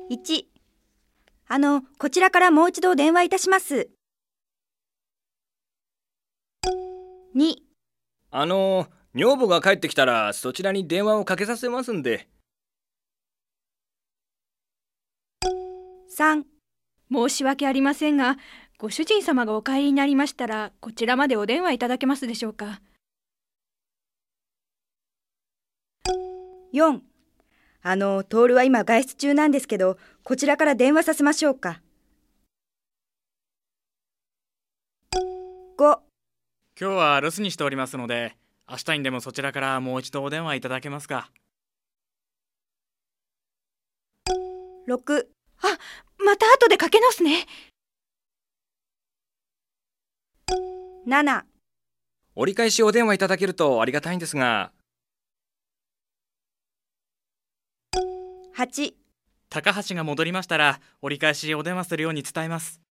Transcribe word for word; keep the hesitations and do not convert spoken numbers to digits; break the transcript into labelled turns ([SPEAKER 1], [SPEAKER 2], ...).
[SPEAKER 1] いち、あの、こちらからもう一度電話いたします。に、
[SPEAKER 2] あの、女房が帰ってきたらそちらに電話をかけさせますんで。
[SPEAKER 1] さん、
[SPEAKER 3] 申し訳ありませんが、ご主人様がお帰りになりましたら、こちらまでお電話いただけますでしょうか。
[SPEAKER 1] よん、あの、徹は今外出中なんですけど、こちらから電話させましょうか。ご、
[SPEAKER 4] 今日は留守にしておりますので、明日にでもそちらからもう一度お電話いただけますか。
[SPEAKER 1] ろく、
[SPEAKER 3] あ、また後でかけ直すね。
[SPEAKER 1] なな、
[SPEAKER 2] 折り返しお電話いただけるとありがたいんですが。
[SPEAKER 1] はち、
[SPEAKER 4] 高橋が戻りましたら折り返しお電話するように伝えます。